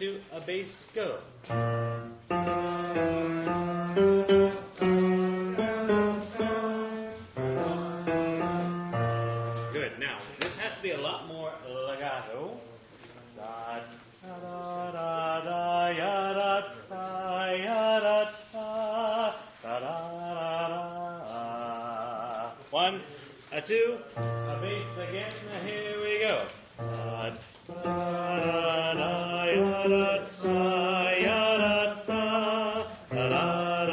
two, a bass, go. Good. Now, this has to be a lot more legato. Da da da da da ya da da ya da da da da da. One, a two, a bass again. Here we go. Da da da da ya da da ya da da da da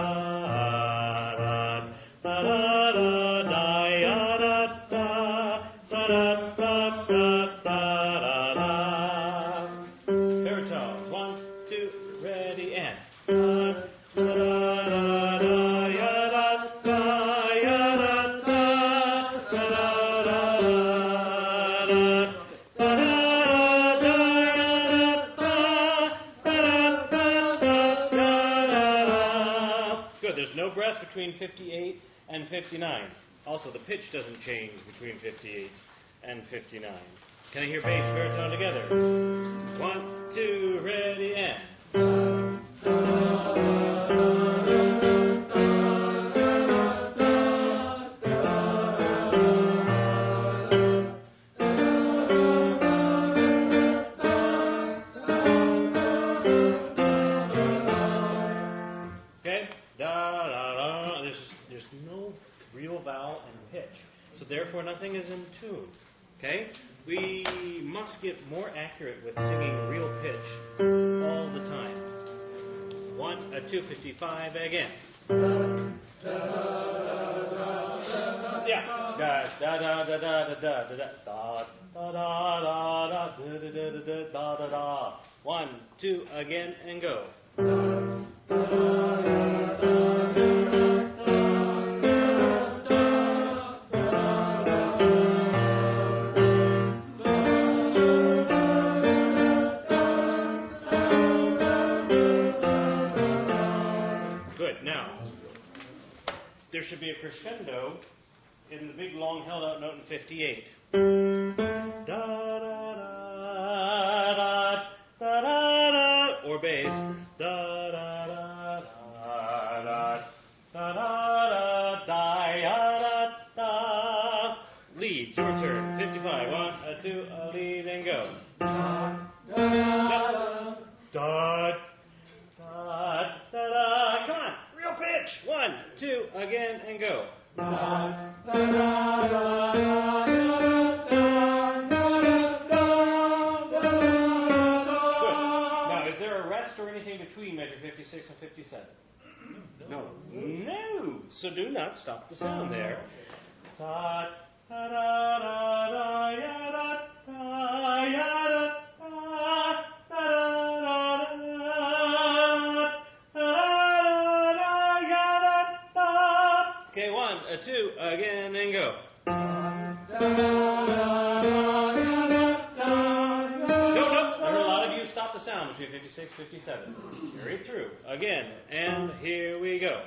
da da da da ya da da da da da da da. Baritones. One, two, ready, and. Good. There's no breath between 58 and 59. Also, the pitch doesn't change between 58 and 59. Can I hear bass baritone together? 1, 2, ready, and. Okay? Da da da. There's no real vowel and pitch. So therefore nothing is in tune. Okay? We must get more accurate with singing real pitch all the time. 1, a 255 again. Yeah. Da da da da da da da da da da da da da da da da. 1, 2 again and go. There should be a crescendo in the big long held out note in 58. Da da da da da da da, or bass. Da da da da da da da da da da. Leads, your turn. 55. 1, a 2, a lead, and go. Da da da da da. Come on. Pitch. 1, 2, again, and go. Good. Now, is there a rest or anything between measure 56 and 57? No. No. So do not stop the sound there. Da da da da da ya da da ya da. Okay, 1, a 2, again, and go. No. I heard a lot of you stop the sound between 56 and 57. Carry it through. Again, and here we go.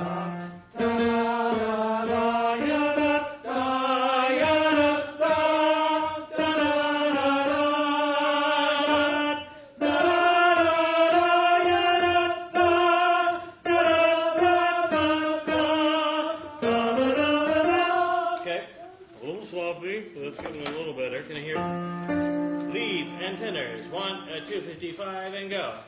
Let's get them a little better. Can I hear leads and tenors? 1, a 255, and go.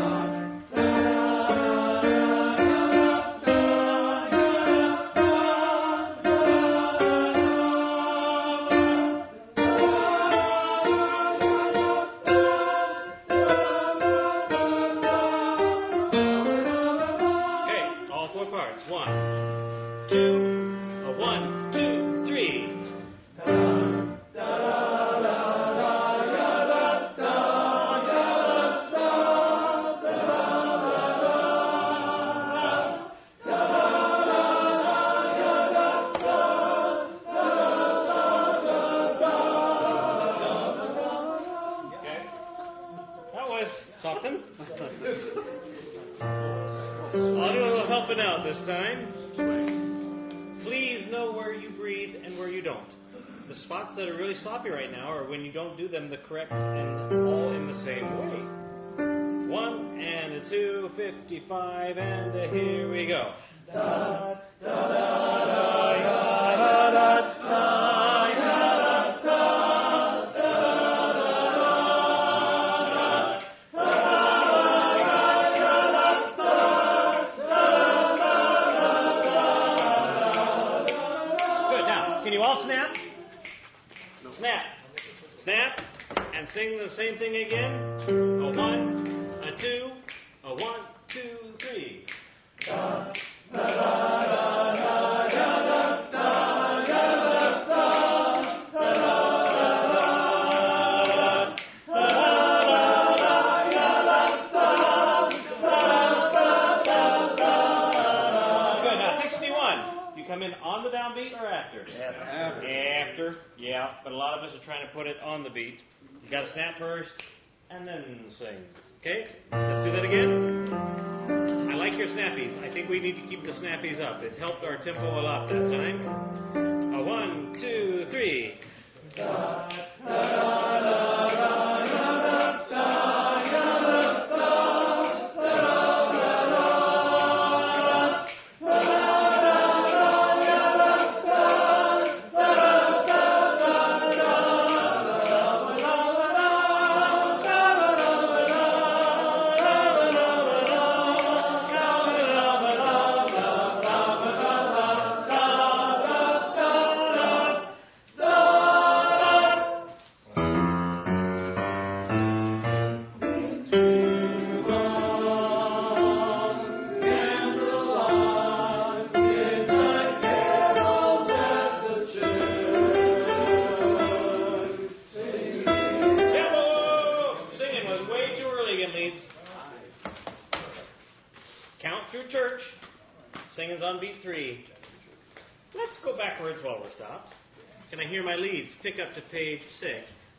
Okay, all 4 parts. 1, 2, a 1, 2, 3. Something? I'll do a little helping out this time. Please know where you breathe and where you don't. The spots that are really sloppy right now are when you don't do them the correct and all in the same way. 1 and a 2, 55, and here we go. Da, da, da, da, da, da, da, snap, and sing the same thing again. A 1, a 2, a 1, 2, 3. Da, da, da, da, da, da, da, da, Good. Now 61. You come in on the downbeat or after? After. Yeah, but a lot of us are trying to put it on the beat. You got to snap first and then sing. Okay? Let's do that again. I like your snappies. I think we need to keep the snappies up. It helped our tempo a lot that time. A 1, 2, 3. Da, da, da, da, Singing's on beat 3. Let's go backwards while we're stopped. Can I hear my leads? Pick up to page 6.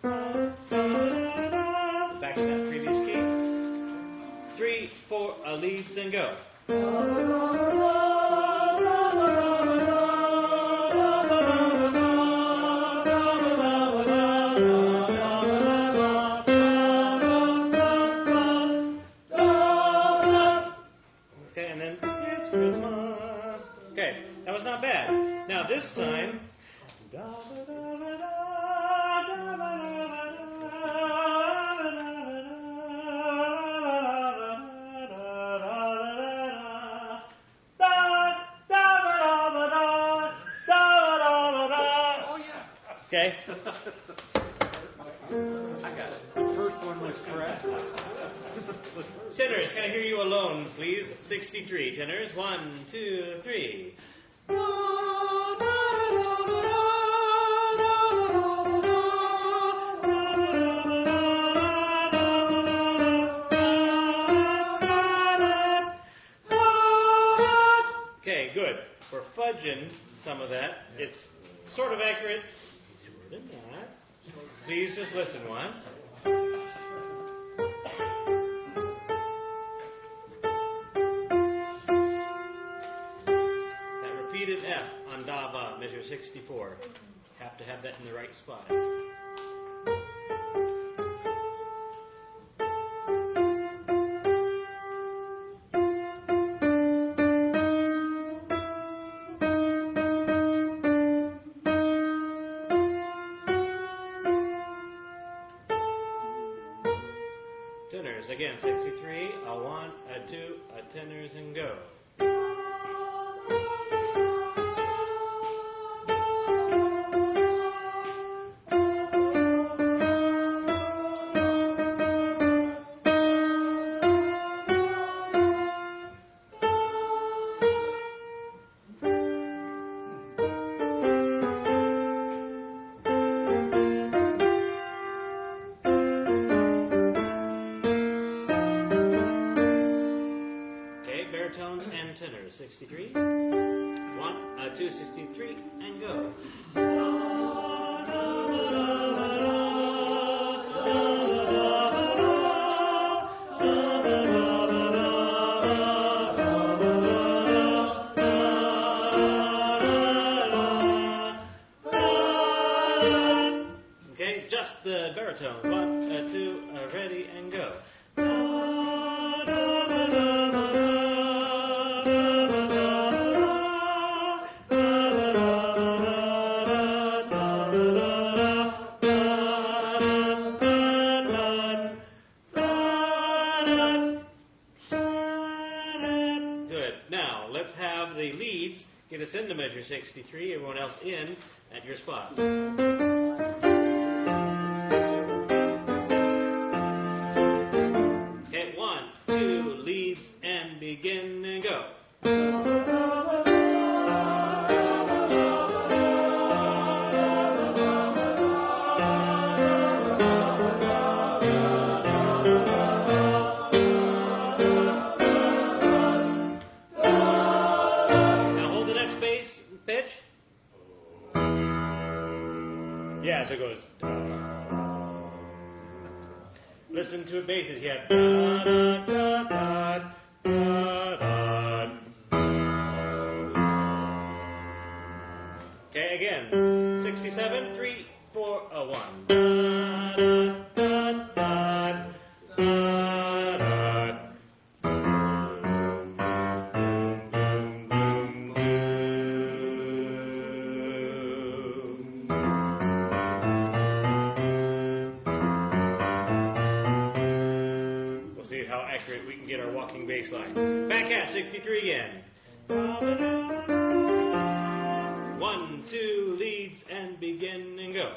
Back to that previous key. 3, 4, leads and go. Okay, and then it's Christmas. Okay, that was not bad. Now this time, okay. I got it. The first one was correct. Tenors, can I hear you alone, please? 63. Tenors, 1, 2, 3. Okay, good. We're fudging some of that. It's sort of accurate. Sort of not. Please just listen once. F on Da Va, measure 64. Have to have that in the right spot. Tenors, again, 63, a 1, a 2, a tenors, and go. Baritones and tenors, 63. 1, 2, 63, and go. Okay, just the baritones. 1, 2, ready, and go. let's have the leads get us into measure 63, everyone else in at your spot. Okay, 1, 2, leads, and begin and go. Yeah, so it goes. Listen to it basses. You have da da da da da da. Okay, again. 67, 3, 4, 1. Da da da da da da. How accurate we can get our walking bass line. Back half, 63 again. 1, 2, leads, and begin and go.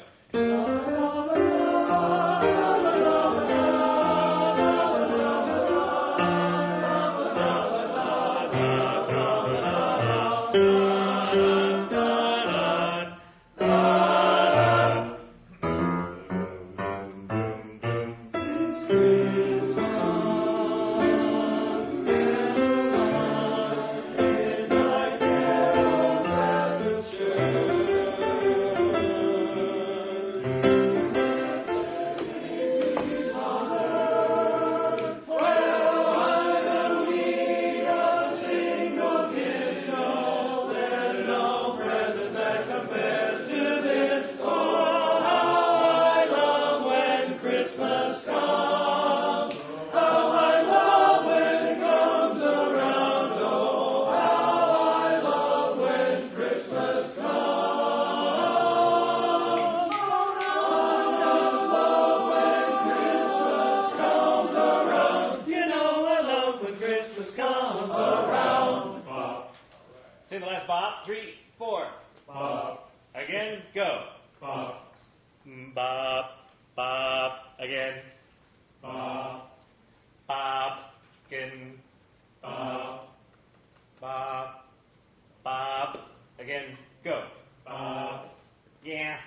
Say the last bop. 3, 4. Bop. Again, go. Bop. Bop. Bop. Again. Bop. Bop. Again. Bop. Bop. Bop. Again, go. Bop. Yeah.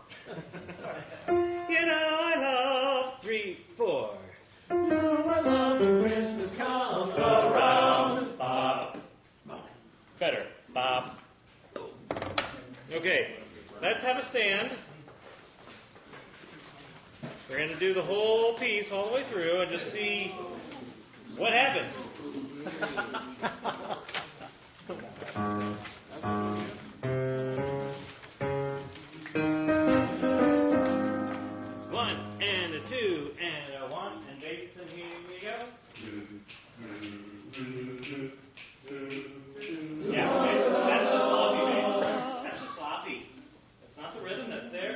You know I love 3, 4. You know I love when Christmas comes around. Bop. Better. Bop. Okay, let's have a stand. We're going to do the whole piece all the way through and just see what happens. 1 and a 2 and a 1 and bass, and here we go. Yeah, okay. That's the sloppy bass. That's the sloppy. That's not the rhythm that's there.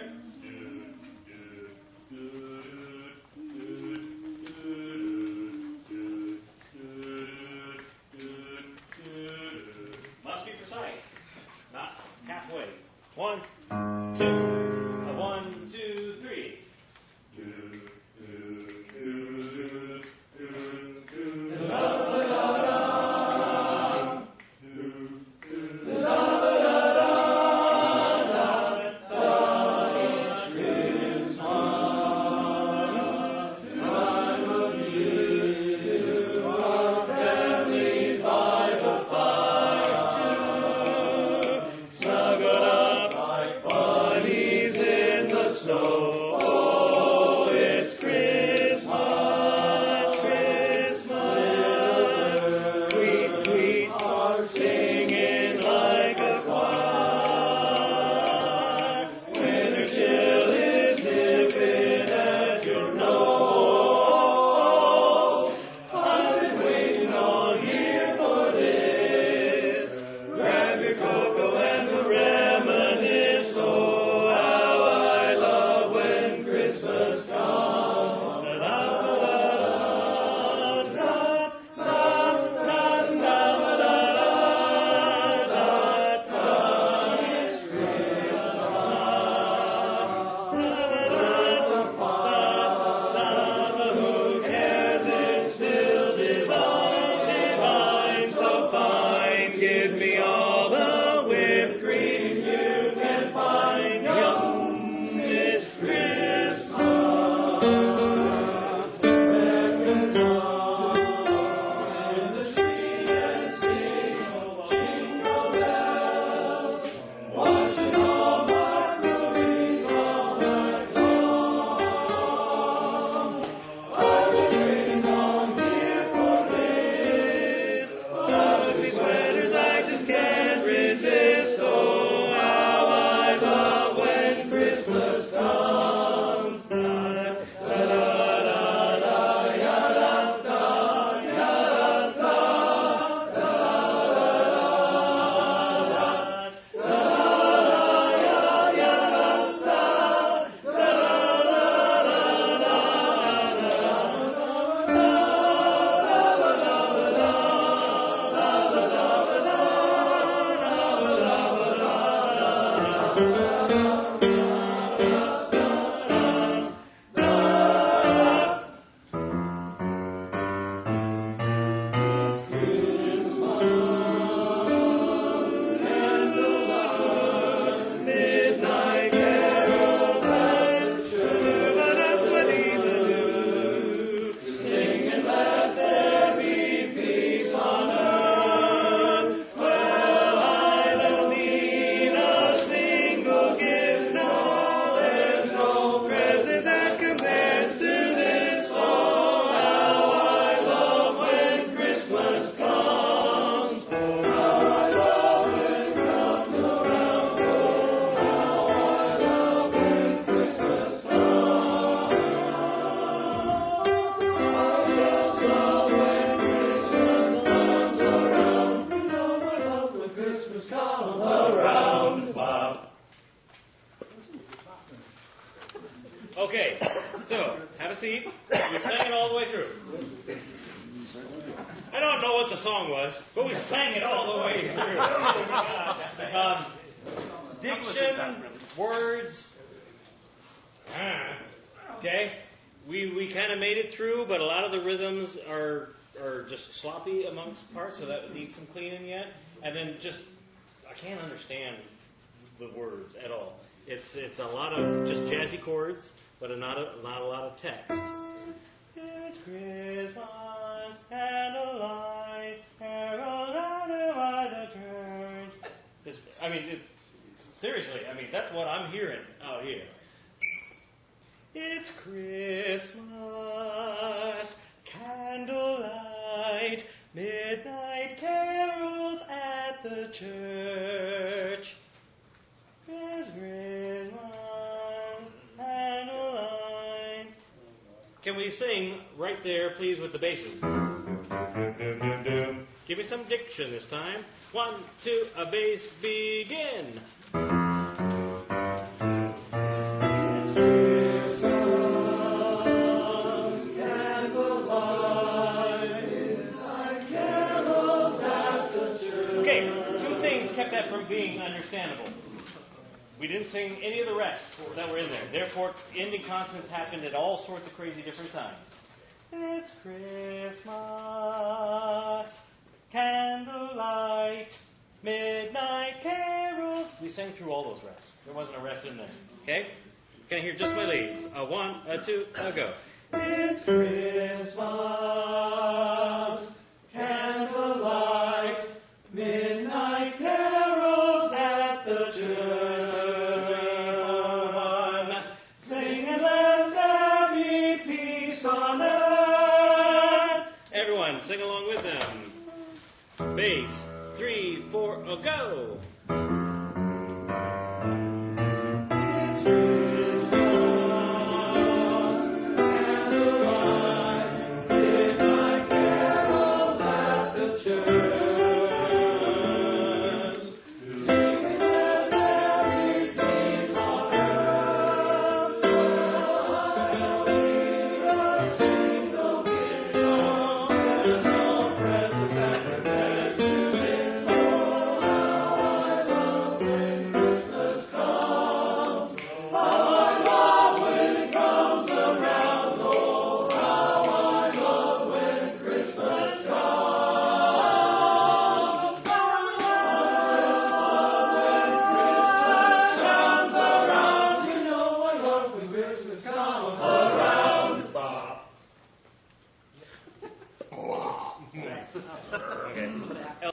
give me all the whipped cream you can find. Yum, it's Christmas. Okay, so have a seat. We sang it all the way through. I don't know what the song was, but we sang it all the way through. Diction, words. Okay, we kind of made it through, but a lot of the rhythms are just sloppy amongst parts, so that needs some cleaning yet. And then I can't understand the words at all. It's a lot of just jazzy chords, but not a lot of text. It's Christmas, candlelight, carol out by the church. Seriously, that's what I'm hearing out here. It's Christmas, candlelight, midnight carols at the church. It's Christmas, candlelight. Can we sing right there, please, with the basses? Give me some diction this time. 1, 2, a bass, begin. From being understandable. We didn't sing any of the rest that were in there. Therefore, ending consonants happened at all sorts of crazy different times. It's Christmas, candlelight, midnight carols. We sang through all those rests. There wasn't a rest in there. Okay? Can I hear just my leads? 1, 2, go. It's Christmas, candlelight, midnight carols at the church. Sing and let there be peace on earth. Everyone, sing along with them. Bass, 3, 4, go.